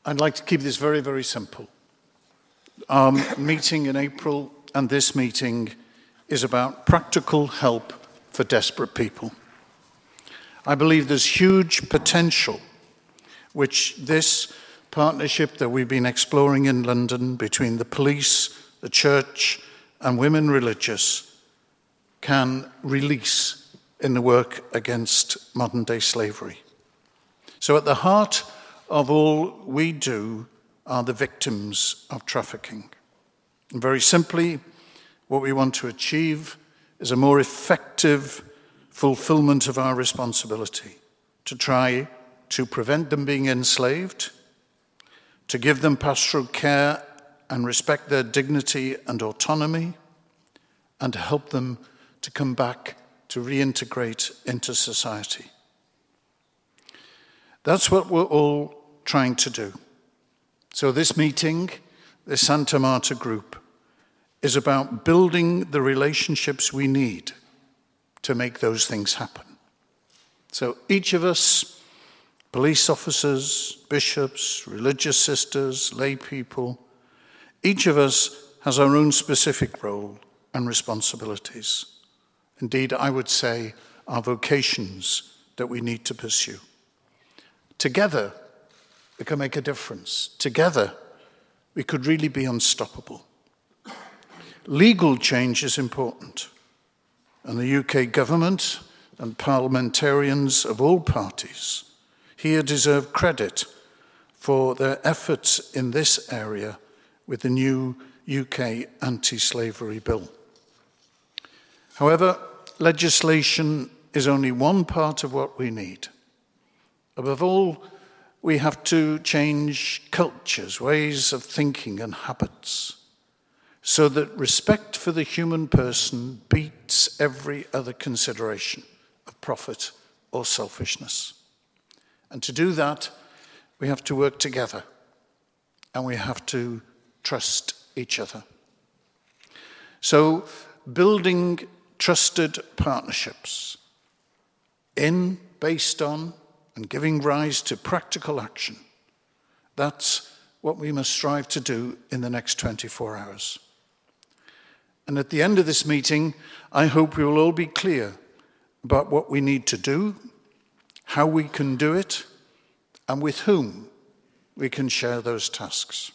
I'd like to keep this very, very simple. Our meeting in April and this meeting is about practical help for desperate people. I believe there's huge potential which this partnership that we've been exploring in London between the police, the church, and women religious can release in the work against modern-day slavery. So at the heart of all we do are the victims of trafficking. And very simply, what we want to achieve is a more effective fulfillment of our responsibility to try to prevent them being enslaved, to give them pastoral care and respect their dignity and autonomy, and to help them to come back to reintegrate into society. That's what we're all trying to do. So this meeting, the Santa Marta group, is about building the relationships we need to make those things happen. So each of us, police officers, bishops, religious sisters, lay people, each of us has our own specific role and responsibilities. Indeed, I would say our vocations that we need to pursue. Together, we can make a difference. Together, we could really be unstoppable. Legal change is important, and the UK government and parliamentarians of all parties here deserve credit for their efforts in this area with the new UK anti-slavery bill. However, legislation is only one part of what we need. Above all, we have to change cultures, ways of thinking and habits, so that respect for the human person beats every other consideration of profit or selfishness. And to do that, we have to work together, and we have to trust each other. So, building trusted partnerships based on and giving rise to practical action. That's what we must strive to do in the next 24 hours. And at the end of this meeting, I hope we will all be clear about what we need to do, how we can do it, and with whom we can share those tasks.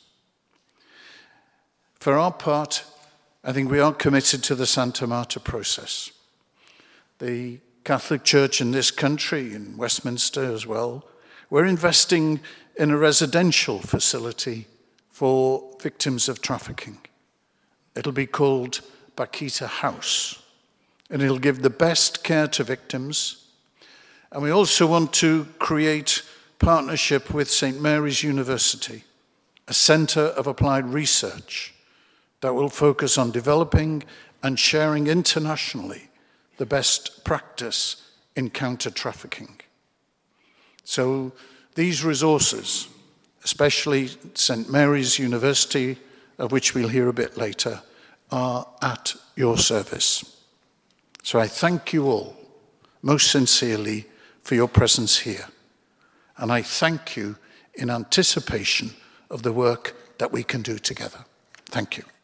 For our part, I think we are committed to the Santa Marta process. The Catholic Church in this country, in Westminster as well, we're investing in a residential facility for victims of trafficking. It'll be called Bakita House, and it'll give the best care to victims. And we also want to create partnership with St. Mary's University, a centre of applied research that will focus on developing and sharing internationally the best practice in counter-trafficking. So these resources, especially St. Mary's University, of which we'll hear a bit later, are at your service. So I thank you all most sincerely for your presence here. And I thank you in anticipation of the work that we can do together. Thank you.